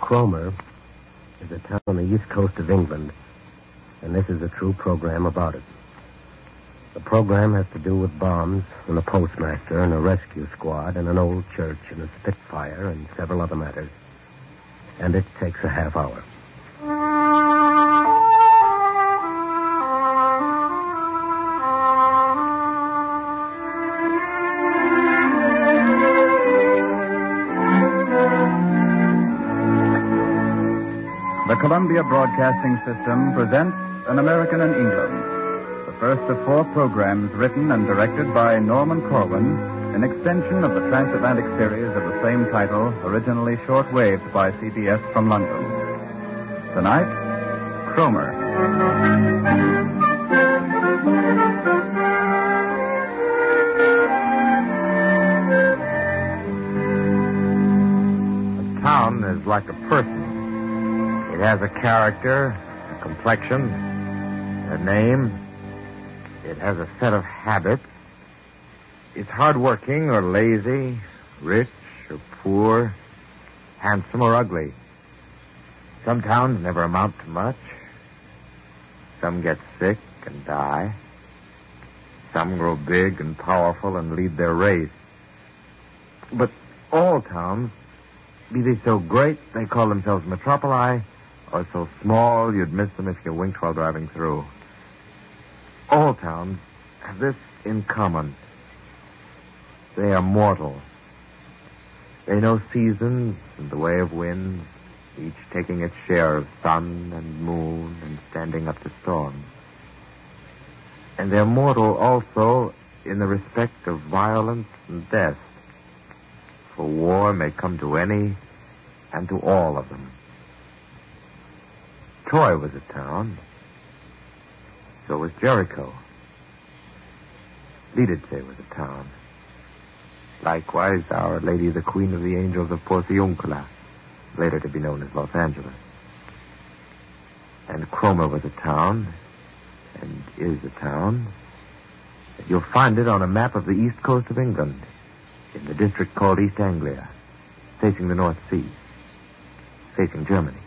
Cromer is a town on the east coast of England, and this is a true program about it. The program has to do with bombs and a postmaster and a rescue squad and an old church and a Spitfire and several other matters. And it takes a half hour. The Columbia Broadcasting System presents An American in England, the first of 4 programs written and directed by Norman Corwin, an extension of the transatlantic series of the same title, originally shortwaved by CBS from London. Tonight, Cromer. A town is like a person. It has a character, a complexion, a name. It has a set of habits. It's hardworking or lazy, rich or poor, handsome or ugly. Some towns never amount to much. Some get sick and die. Some grow big and powerful and lead their race. But all towns, be they so great they call themselves metropoli, or so small you'd miss them if you winked while driving through. All towns have this in common. They are mortal. They know seasons and the way of winds, each taking its share of sun and moon and standing up to storms. And they're mortal also in the respect of violence and death. For war may come to any and to all of them. Troy was a town. So was Jericho. Lidice was a town. Likewise, Our Lady, the Queen of the Angels of Porciuncula, later to be known as Los Angeles. And Cromer was a town, and is a town. You'll find it on a map of the east coast of England, in the district called East Anglia, facing the North Sea, facing Germany.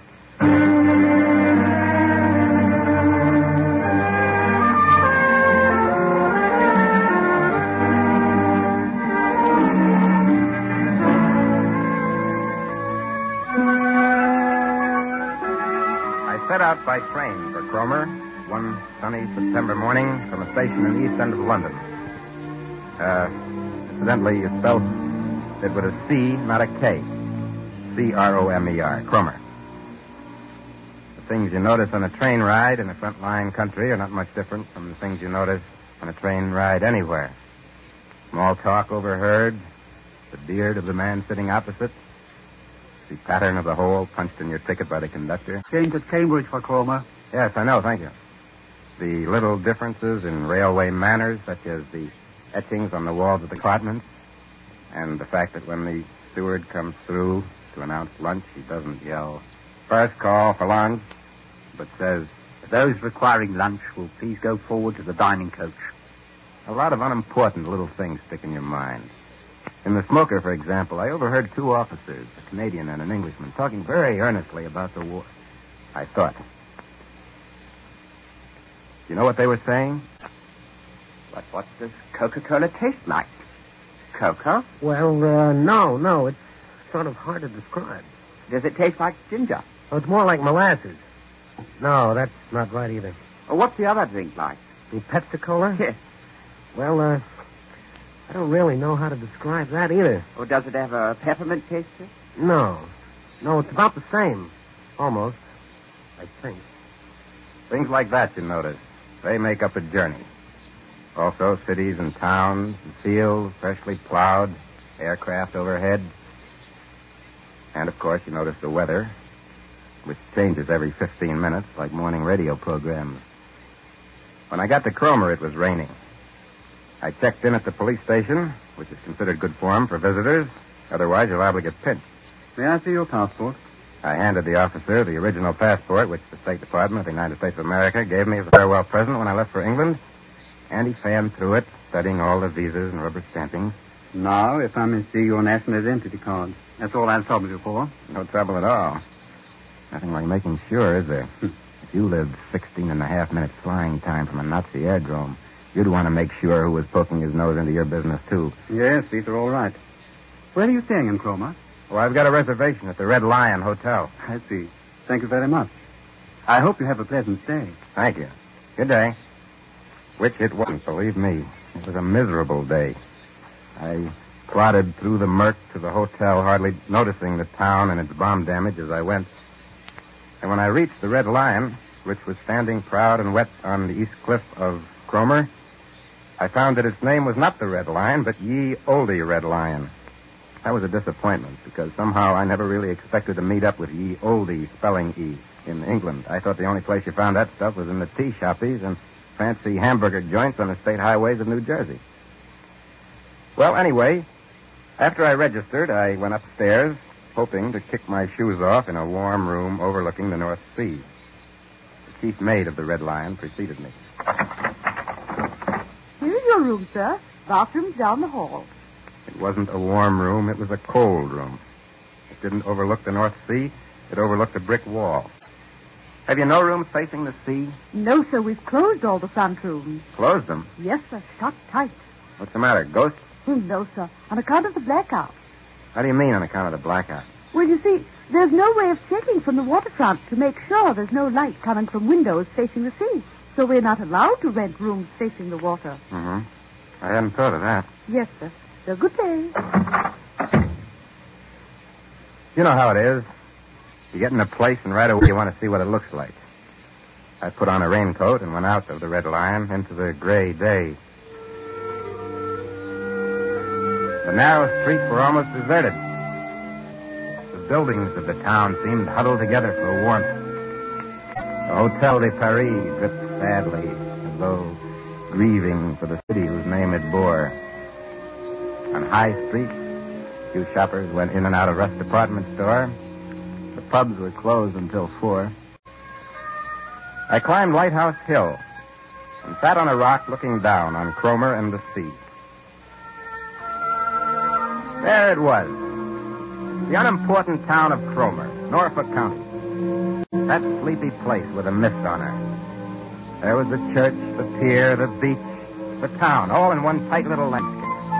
Set out by train for Cromer one sunny September morning from a station in the east end of London. Incidentally, you spelled it with a C, not a K. C-R-O-M-E-R, Cromer. The things you notice on a train ride in a front-line country are not much different from the things you notice on a train ride anywhere. Small talk overheard, the beard of the man sitting opposite, the pattern of the hole punched in your ticket by the conductor. Change at Cambridge for Cromer. Yes, I know, thank you. The little differences in railway manners, such as the etchings on the walls of the compartments, and the fact that when the steward comes through to announce lunch, he doesn't yell, "First call for lunch," but says, "Those requiring lunch will please go forward to the dining coach." A lot of unimportant little things stick in your mind. In the smoker, for example, I overheard 2 officers, a Canadian and an Englishman, talking very earnestly about the war. I thought. You know what they were saying? But what does Coca-Cola taste like? Cocoa? Well, no. It's sort of hard to describe. Does it taste like ginger? Oh, it's more like molasses. No, that's not right either. What's the other drink like? The Pepsi-Cola? Yes. Well, I don't really know how to describe that either. Or does it have a peppermint taste to it? No, it's about the same. Almost, I think. Things like that, you notice. They make up a journey. Also, cities and towns and fields freshly plowed, aircraft overhead. And, of course, you notice the weather, which changes every 15 minutes like morning radio programs. When I got to Cromer, it was raining. I checked in at the police station, which is considered good form for visitors. Otherwise, you're liable to get pinched. May I see your passport? I handed the officer the original passport, which the State Department of the United States of America gave me as a farewell present when I left for England. And he fanned through it, studying all the visas and rubber stampings. Now, if I may see your national identity card. That's all I'll trouble you for. No trouble at all. Nothing like making sure, is there? If you lived 16.5 minutes flying time from a Nazi airdrome, you'd want to make sure who was poking his nose into your business, too. Yes, these are all right. Where are you staying in Cromer? Well, I've got a reservation at the Red Lion Hotel. I see. Thank you very much. I hope you have a pleasant stay. Thank you. Good day. Which it wasn't, believe me. It was a miserable day. I plodded through the murk to the hotel, hardly noticing the town and its bomb damage as I went. And when I reached the Red Lion, which was standing proud and wet on the east cliff of Cromer, I found that its name was not the Red Lion, but Ye Olde Red Lion. That was a disappointment, because somehow I never really expected to meet up with Ye Olde, spelling E, in England. I thought the only place you found that stuff was in the tea shoppies and fancy hamburger joints on the state highways of New Jersey. Well, anyway, after I registered, I went upstairs, hoping to kick my shoes off in a warm room overlooking the North Sea. The chief maid of the Red Lion preceded me. Here's your room, sir. Bathroom's down the hall. It wasn't a warm room, it was a cold room. It didn't overlook the North Sea, it overlooked a brick wall. Have you no rooms facing the sea? No, sir, we've closed all the front rooms. Closed them? Yes, sir, shut tight. What's the matter, ghosts? No, sir, on account of the blackout. How do you mean on account of the blackout? Well, you see, there's no way of checking from the waterfront to make sure there's no light coming from windows facing the sea. So we're not allowed to rent rooms facing the water. Mm-hmm. I hadn't thought of that. Yes, sir. So good day. You know how it is. You get in a place and right away you want to see what it looks like. I put on a raincoat and went out of the Red Lion into the gray day. The narrow streets were almost deserted. The buildings of the town seemed huddled together for warmth. The Hotel de Paris dripped sadly, as though grieving for the city whose name it bore. On High Street, a few shoppers went in and out of Rust Department Store. The pubs were closed until 4. I climbed Lighthouse Hill and sat on a rock looking down on Cromer and the sea. There it was, the unimportant town of Cromer, Norfolk County. That sleepy place with a mist on her. There was the church, the pier, the beach, the town, all in one tight little landscape.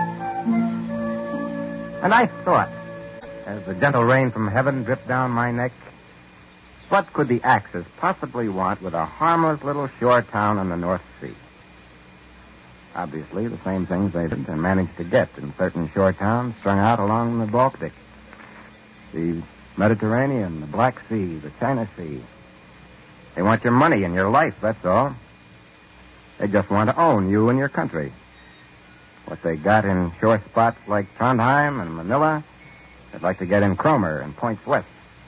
And I thought, as the gentle rain from heaven dripped down my neck, what could the Axis possibly want with a harmless little shore town on the North Sea? Obviously, the same things they did and managed to get in certain shore towns strung out along the Baltic. The Mediterranean, the Black Sea, the China Sea. They want your money and your life, that's all. They just want to own you and your country. What they got in shore spots like Trondheim and Manila, they'd like to get in Cromer and points west.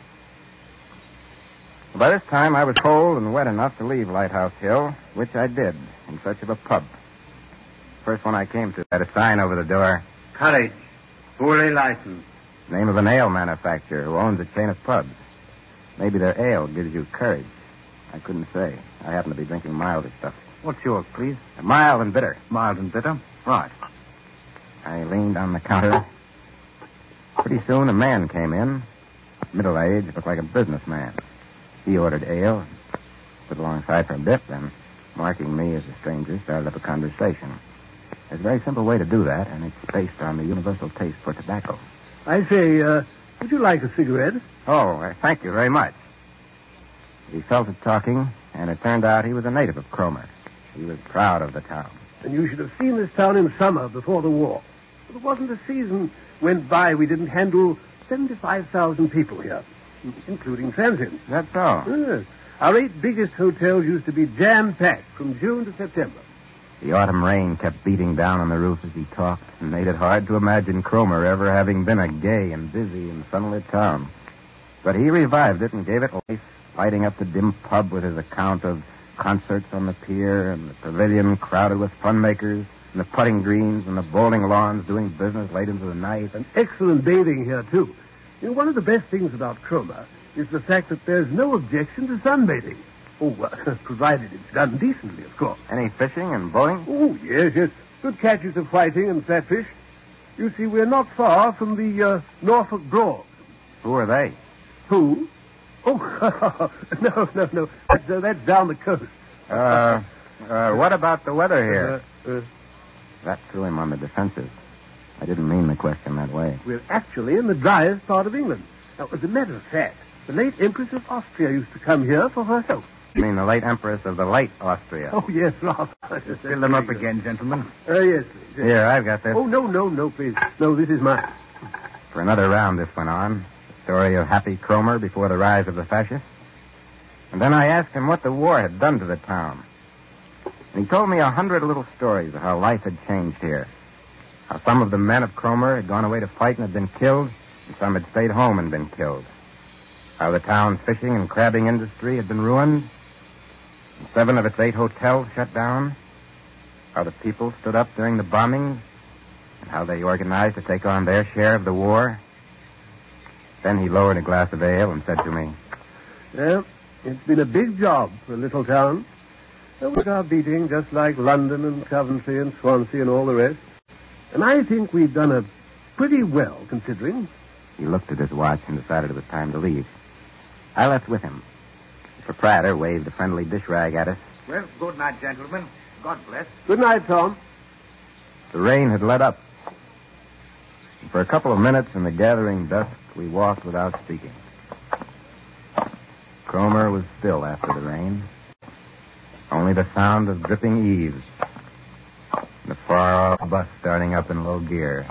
By this time, I was cold and wet enough to leave Lighthouse Hill, which I did in search of a pub. First one I came to had a sign over the door. Courage. Fully licensed. Name of an ale manufacturer who owns a chain of pubs. Maybe their ale gives you courage. I couldn't say. I happen to be drinking milder stuff. What's yours, please? Mild and bitter. Mild and bitter? Right. I leaned on the counter. Pretty soon a man came in. Middle-aged, looked like a businessman. He ordered ale, stood alongside for a bit, then, marking me as a stranger, started up a conversation. There's a very simple way to do that, and it's based on the universal taste for tobacco. I say, would you like a cigarette? Oh, thank you very much. He fell to talking, and it turned out he was a native of Cromer. He was proud of the town. And you should have seen this town in summer before the war. There wasn't a season went by we didn't handle 75,000 people here, including transients. That's all. Yes. Our 8 biggest hotels used to be jam-packed from June to September. The autumn rain kept beating down on the roof as he talked and made it hard to imagine Cromer ever having been a gay and busy and sunlit town. But he revived it and gave it life, lighting up the dim pub with his account of concerts on the pier and the pavilion crowded with fun makers and the putting greens and the bowling lawns doing business late into the night. And excellent bathing here, too. You know, one of the best things about Cromer is the fact that there's no objection to sunbathing. Oh, provided it's done decently, of course. Any fishing and boating? Oh, yes. Good catches of whiting and flatfish. You see, we're not far from the Norfolk Broads. Who are they? Who? Oh, no. That's down the coast. What about the weather here? That threw him on the defensive. I didn't mean the question that way. We're actually in the driest part of England. Now, as a matter of fact, the late Empress of Austria used to come here for her health. You mean the late Empress of the late Austria? Oh, yes, rather. Fill them up again, gentlemen. Yes, please. Here, I've got this. Oh, no, please. No, this is mine. For another round, this went on. The story of Happy Cromer before the rise of the fascists. And then I asked him what the war had done to the town. And he told me 100 little stories of how life had changed here. How some of the men of Cromer had gone away to fight and had been killed, and some had stayed home and been killed. How the town's fishing and crabbing industry had been ruined, and 7 of its 8 hotels shut down. How the people stood up during the bombing, and how they organized to take on their share of the war. Then he lowered a glass of ale and said to me, Well, it's been a big job for a little town. We are beating just like London and Coventry and Swansea and all the rest. And I think we've done a pretty well, considering. He looked at his watch and decided it was time to leave. I left with him. The proprietor waved a friendly dish rag at us. Well, good night, gentlemen. God bless. Good night, Tom. The rain had let up. And for a couple of minutes in the gathering dusk, we walked without speaking. Cromer was still after the rain. Only the sound of dripping eaves. And the far-off bus starting up in low gear.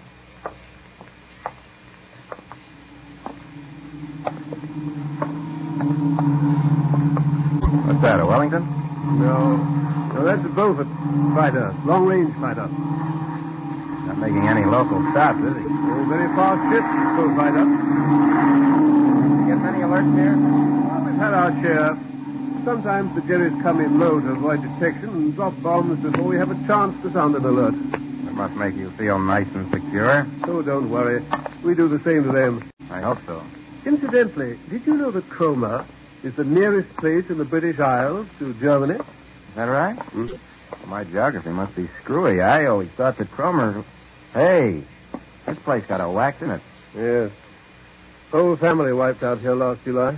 What's that, a Wellington? No, that's a Beaufort fighter, long-range fighter. Not making any local stops, is he? Oh, very fast ship, Beaufighter. Did you get many alerts here? Well, we've had our share. Sometimes the Jerrys come in low to avoid detection and drop bombs before we have a chance to sound an alert. It must make you feel nice and secure. Oh, don't worry. We do the same to them. I hope so. Incidentally, did you know that Cromer is the nearest place in the British Isles to Germany? Is that right? Well, my geography must be screwy. I always thought that Cromer... Hey, this place got a wax in it. Yes. Whole family wiped out here last July.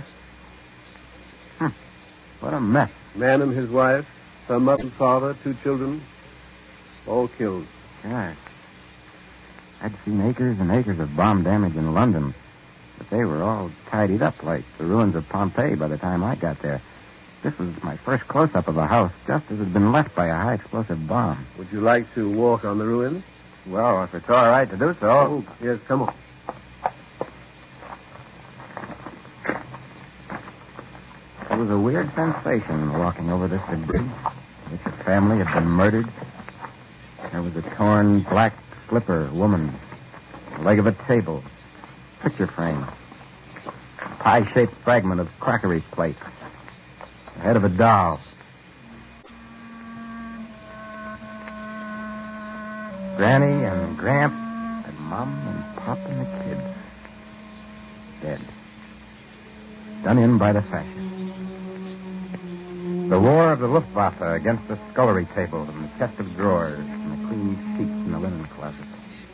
What a mess. Man and his wife, her mother and father, 2 children, all killed. Gosh. I'd seen acres and acres of bomb damage in London, but they were all tidied up like the ruins of Pompeii by the time I got there. This was my first close-up of a house, just as it had been left by a high-explosive bomb. Would you like to walk on the ruins? Well, if it's all right to do so. Oh, yes, come on. It was a weird sensation walking over this debris, in which a family had been murdered. There was a torn black slipper woman, the leg of a table, picture frame, a pie-shaped fragment of crockery plate, the head of a doll. Granny and Gramp and Mom and Pop and the kids. Dead. Done in by the fascists. The war of the Luftwaffe against the scullery table and the chest of drawers and the clean sheets in the linen closet.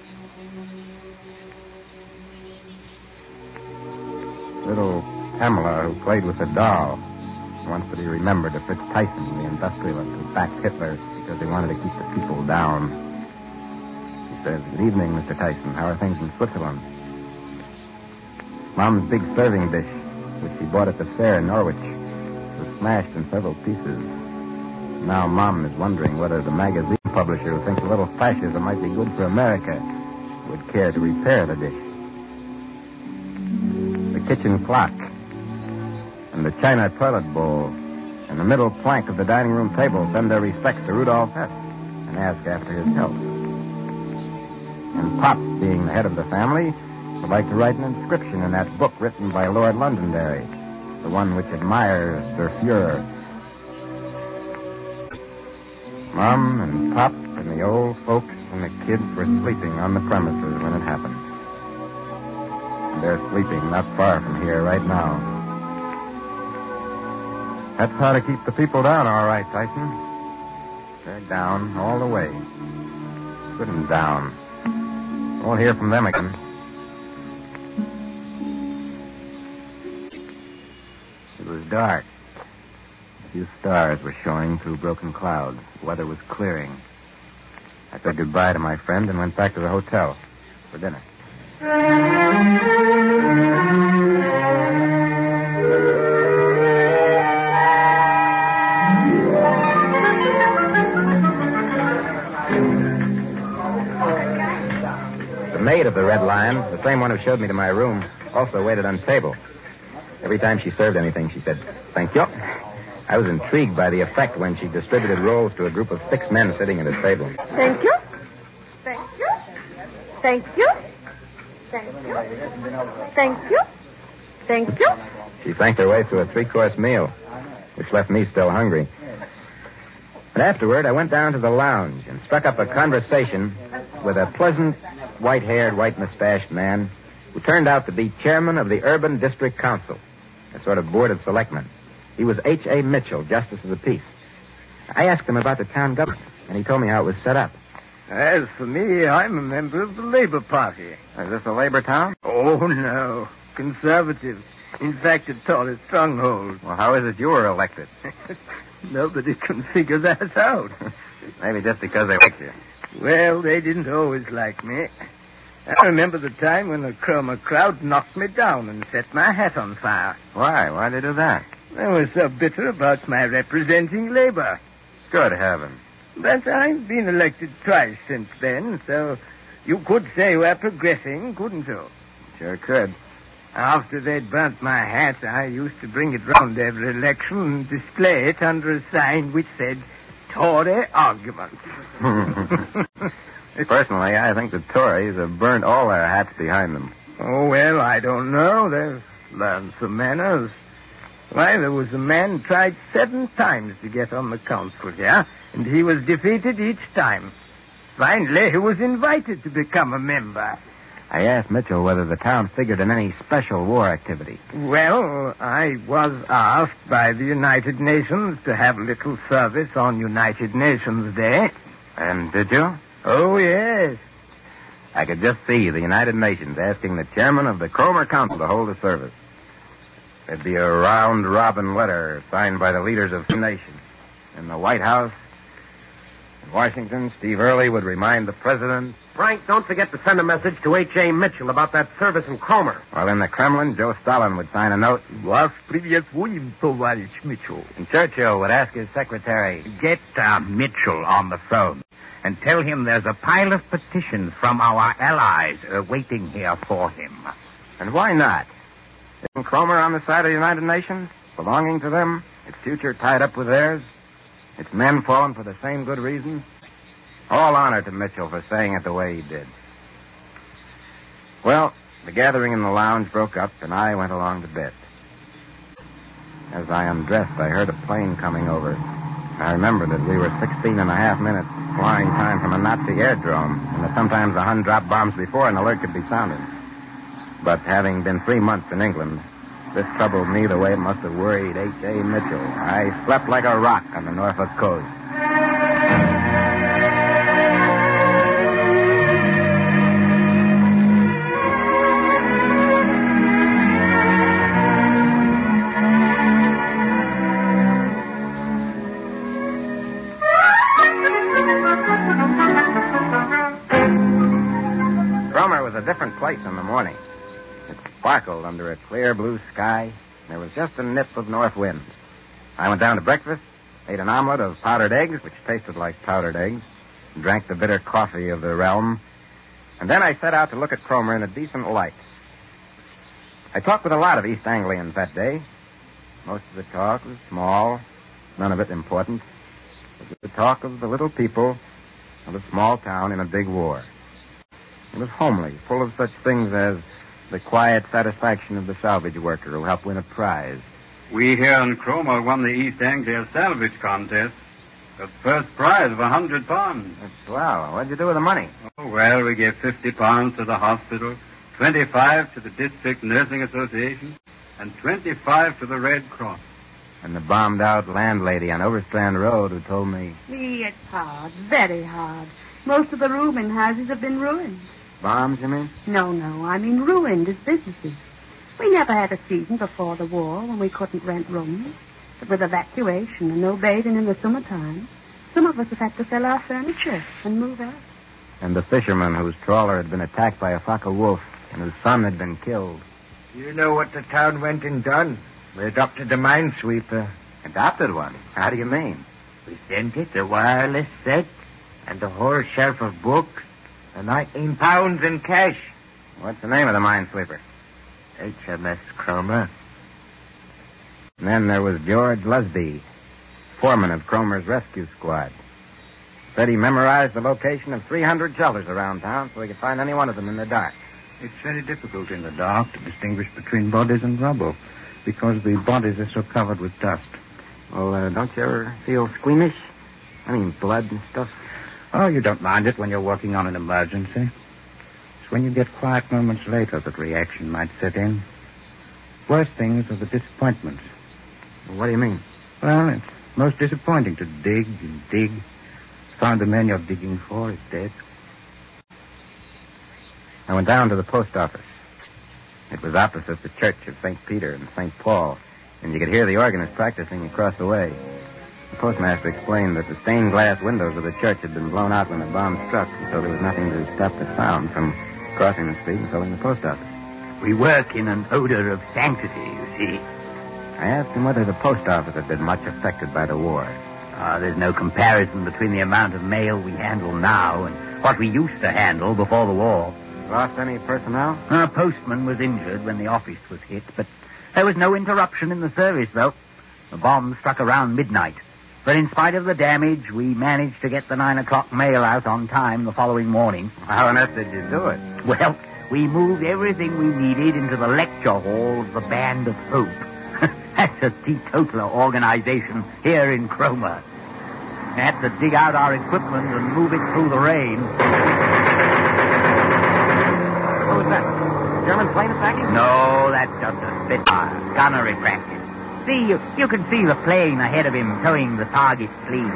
Little Pamela, who played with the doll, wants to be remembered to Fritz Tyson, the industrialist who backed Hitler because he wanted to keep the people down. He says, "Good evening, Mr. Tyson. How are things in Switzerland?" Mom's big serving dish, which she bought at the fair in Norwich, was smashed in several pieces. Now Mom is wondering whether the magazine publisher who thinks a little fascism might be good for America would care to repair the dish. The kitchen clock and the china toilet bowl and the middle plank of the dining room table send their respects to Rudolph Hess and ask after his health. And Pop, being the head of the family, would like to write an inscription in that book written by Lord Londonderry, the one which admires Der Fuhrer. Mom and Pop and the old folks and the kids were sleeping on the premises when it happened. And they're sleeping not far from here right now. That's how to keep the people down, all right, Tyson. They're down all the way. Good and down. Won't hear from them again. was dark. A few stars were showing through broken clouds. The weather was clearing. I said goodbye to my friend and went back to the hotel for dinner. The maid of the Red Lion, the same one who showed me to my room, also waited on table. Every time she served anything, she said, "Thank you." I was intrigued by the effect when she distributed rolls to a group of 6 men sitting at a table. Thank you. Thank you. Thank you. Thank you. Thank you. Thank you. She thanked her way through a 3-course meal, which left me still hungry. But afterward, I went down to the lounge and struck up a conversation with a pleasant, white-haired, white-mustached man who turned out to be chairman of the Urban District Council, a sort of board of selectmen. He was H.A. Mitchell, Justice of the Peace. I asked him about the town government, and he told me how it was set up. As for me, I'm a member of the Labor Party. Is this a labor town? Oh, no. Conservative. In fact, a Tory stronghold. Well, how is it you were elected? Nobody can figure that out. Maybe just because they like you. Well, they didn't always like me. I remember the time when the Cromer crowd knocked me down and set my hat on fire. Why? Why'd they do that? They were so bitter about my representing Labor. Good heavens. But I've been elected twice since then, so you could say we're progressing, couldn't you? Sure could. After they'd burnt my hat, I used to bring it round every election and display it under a sign which said, Tory argument. Personally, I think the Tories have burnt all their hats behind them. Oh, well, I don't know. They've learned some manners. Why, there was a man who tried 7 times to get on the council here, and he was defeated each time. Finally, he was invited to become a member. I asked Mitchell whether the town figured in any special war activity. Well, I was asked by the United Nations to have a little service on United Nations Day. And did you? Oh, yes. I could just see the United Nations asking the chairman of the Cromer Council to hold a service. There'd be a round-robin letter signed by the leaders of the nation. In the White House, in Washington, Steve Early would remind the president. Frank, don't forget to send a message to H.A. Mitchell about that service in Cromer. While in the Kremlin, Joe Stalin would sign a note. Вас приветствуем, товарищ Mitchell. And Churchill would ask his secretary. Get Mitchell on the phone and tell him there's a pile of petitions from our allies waiting here for him. And why not? Isn't Cromer on the side of the United Nations? Belonging to them? Its future tied up with theirs? Its men fallen for the same good reason? All honor to Mitchell for saying it the way he did. Well, the gathering in the lounge broke up, and I went along to bed. As I undressed, I heard a plane coming over. I remembered that we were 16 and a half minutes flying time from a Nazi airdrome, and that sometimes the Hun dropped bombs before an alert could be sounded. But having been 3 months in England, this troubled me the way it must have worried H.A. Mitchell. I slept like a rock on the Norfolk coast. Cromer was a different place in the morning. It sparkled under a clear blue sky. There was just a nip of north wind. I went down to breakfast, ate an omelet of powdered eggs, which tasted like powdered eggs, and drank the bitter coffee of the realm. And then I set out to look at Cromer in a decent light. I talked with a lot of East Anglians that day. Most of the talk was small, none of it important. It was the talk of the little people of a small town in a big war. It was homely, full of such things as the quiet satisfaction of the salvage worker who helped win a prize. We here in Cromer won the East Anglia salvage contest. The first prize of £100. That's swell. What'd you do with the money? Oh, well, we gave £50 to the hospital, 25 to the District Nursing Association, and 25 to the Red Cross. And the bombed-out landlady on Overstrand Road who told me... It's hard, very hard. Most of the rooming houses have been ruined. Bombs, you mean? No, I mean ruined as businesses. We never had a season before the war when we couldn't rent rooms. But with evacuation and no bathing in the summertime, some of us have had to sell our furniture and move out. And the fisherman whose trawler had been attacked by a flock of wolves and whose son had been killed. You know what the town went and done? We adopted a minesweeper. Adopted one? How do you mean? We sent it a wireless set and a whole shelf of books and 19 pounds in cash. What's the name of the minesweeper? HMS Cromer. And then there was George Lusby, foreman of Cromer's rescue squad. Said he memorized the location of 300 shelters around town so he could find any one of them in the dark. It's very difficult in the dark to distinguish between bodies and rubble because the bodies are so covered with dust. Well, don't you ever feel squeamish? I mean, blood and stuff. Oh, you don't mind it when you're working on an emergency. It's when you get quiet moments later that reaction might set in. Worst things are the disappointments. What do you mean? Well, it's most disappointing to dig and dig. Find the man you're digging for is dead. I went down to the post office. It was opposite the church of St. Peter and St. Paul, and you could hear the organist practicing across the way. The postmaster explained that the stained glass windows of the church had been blown out when the bomb struck, and so there was nothing to stop the sound from crossing the street and filling the post office. We work in an odor of sanctity, you see. I asked him whether the post office had been much affected by the war. There's no comparison between the amount of mail we handle now and what we used to handle before the war. Lost any personnel? Our postman was injured when the office was hit, but there was no interruption in the service, though. The bomb struck around midnight. But in spite of the damage, we managed to get the 9 o'clock mail out on time the following morning. How on earth did you do it? Well, we moved everything we needed into the lecture hall of the Band of Hope. That's a teetotaler organization here in Cromer. We had to dig out our equipment and move it through the rain. What was that? German plane attacking? No, that's just a Spitfire. Gunnery practice. See, you can see the plane ahead of him towing the target sleeve.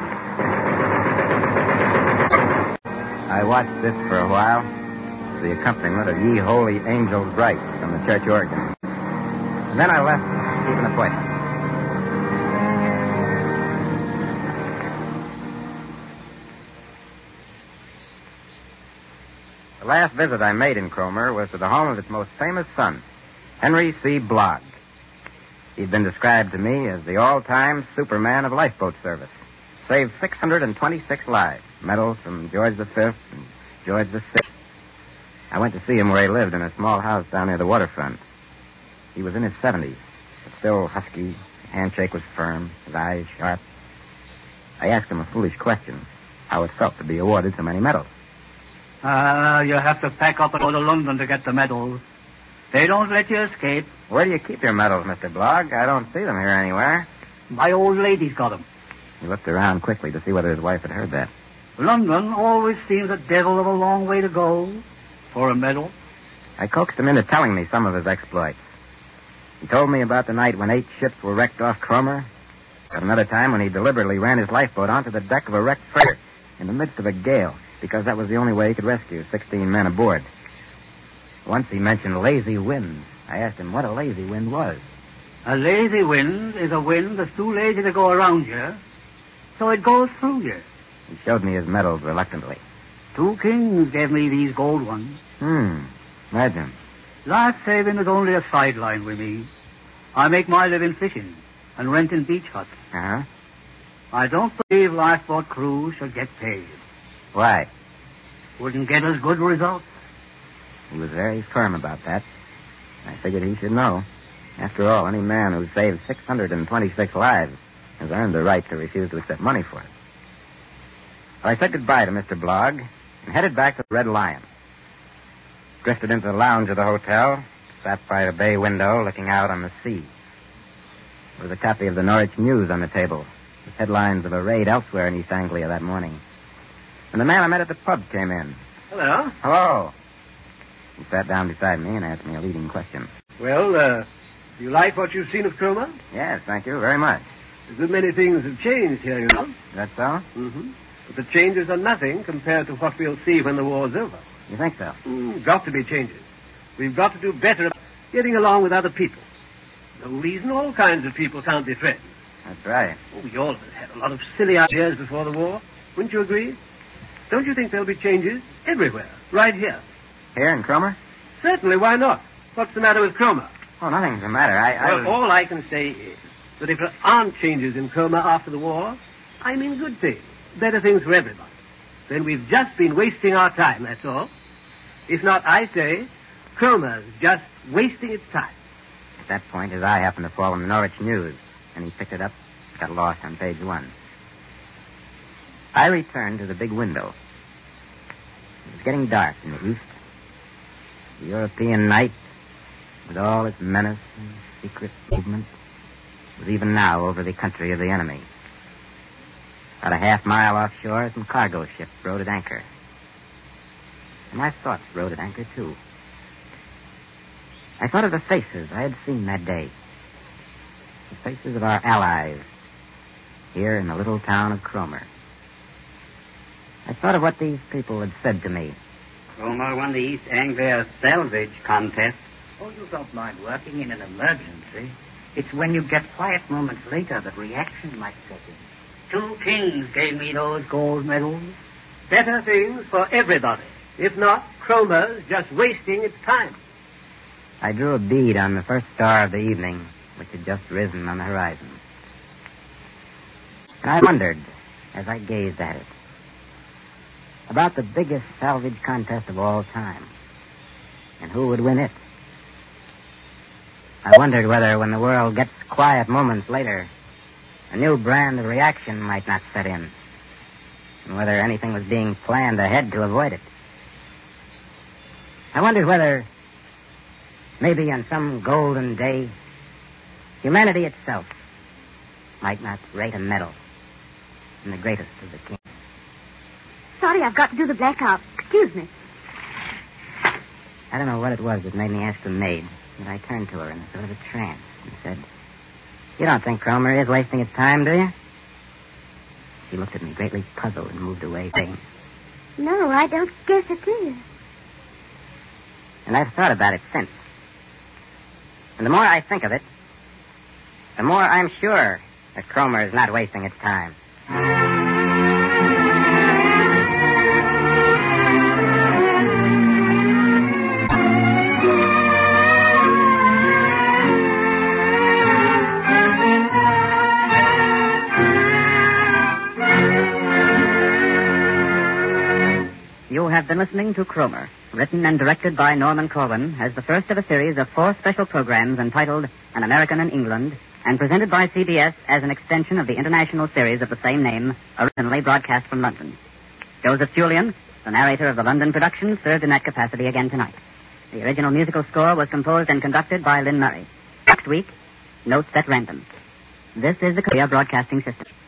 I watched this for a while. The accompaniment of Ye Holy Angels Bright from the church organ. And then I left to keep an appointment. The last visit I made in Cromer was to the home of its most famous son, Henry C. Blogg. He'd been described to me as the all-time Superman of lifeboat service. Saved 626 lives, medals from George V and George VI. I went to see him where he lived in a small house down near the waterfront. He was in his 70s, but still husky. His handshake was firm, his eyes sharp. I asked him a foolish question, how it felt to be awarded so many medals. You have to pack up and go to London to get the medals. They don't let you escape. Where do you keep your medals, Mr. Blogg? I don't see them here anywhere. My old lady's got them. He looked around quickly to see whether his wife had heard that. London always seems a devil of a long way to go for a medal. I coaxed him into telling me some of his exploits. He told me about the night when 8 ships were wrecked off Cromer. About another time when he deliberately ran his lifeboat onto the deck of a wrecked freighter in the midst of a gale, because that was the only way he could rescue 16 men aboard. Once he mentioned lazy winds. I asked him what a lazy wind was. A lazy wind is a wind that's too lazy to go around you, so it goes through you. He showed me his medals reluctantly. 2 kings gave me these gold ones. Imagine. Life-saving is only a sideline with me. I make my living fishing and renting beach huts. Uh-huh. I don't believe lifeboat crews should get paid. Why? Wouldn't get as good results. He was very firm about that. I figured he should know. After all, any man who saved 626 lives has earned the right to refuse to accept money for it. Well, I said goodbye to Mr. Blogg and headed back to the Red Lion. Drifted into the lounge of the hotel, sat by the bay window looking out on the sea. There was a copy of the Norwich News on the table, with headlines of a raid elsewhere in East Anglia that morning. And the man I met at the pub came in. Hello. Hello. He sat down beside me and asked me a leading question. Well, do you like what you've seen of Cromer? Yes, thank you very much. A good many things have changed here, you know. That's so? Mm-hmm. But the changes are nothing compared to what we'll see when the war's over. You think so? Got to be changes. We've got to do better. getting along with other people. No reason all kinds of people can't be friends. That's right. Oh, we all had a lot of silly ideas before the war. Wouldn't you agree? Don't you think there'll be changes everywhere, right here? Here in Cromer? Certainly, why not? What's the matter with Cromer? Oh, nothing's the matter. Well, all I can say is that if there aren't changes in Cromer after the war, I mean good things, better things for everybody, then we've just been wasting our time, that's all. If not, I say, Cromer's just wasting its time. At that point, his eye happened to fall on the Norwich News, and he picked it up, got lost on page 1. I returned to the big window. It was getting dark in the east. The European night, with all its menace and secret movement, was even now over the country of the enemy. About a half-mile offshore, some cargo ships rode at anchor. And my thoughts rode at anchor, too. I thought of the faces I had seen that day. The faces of our allies here in the little town of Cromer. I thought of what these people had said to me. Cromer won the East Anglia salvage contest. Oh, you don't mind working in an emergency. It's when you get quiet moments later that reaction might set in. 2 kings gave me those gold medals. Better things for everybody. If not, Cromer's just wasting its time. I drew a bead on the first star of the evening, which had just risen on the horizon. And I wondered, as I gazed at it, about the biggest salvage contest of all time, and who would win it. I wondered whether, when the world gets quiet moments later, a new brand of reaction might not set in, and whether anything was being planned ahead to avoid it. I wondered whether, maybe on some golden day, humanity itself might not rate a medal in the greatest of the kings. Sorry, I've got to do the blackout. Excuse me. I don't know what it was that made me ask the maid, but I turned to her in a sort of a trance and said, "You don't think Cromer is wasting its time, do you?" She looked at me greatly puzzled and moved away, saying, No, I don't guess it is. and I've thought about it since. And the more I think of it, the more I'm sure that Cromer is not wasting its time. You have been listening to Cromer, written and directed by Norman Corwin as the first of a series of 4 special programs entitled An American in England, and presented by CBS as an extension of the international series of the same name, originally broadcast from London. Joseph Julian, the narrator of the London production, served in that capacity again tonight. The original musical score was composed and conducted by Lynn Murray. Next week, notes at random. This is the Korea Broadcasting System.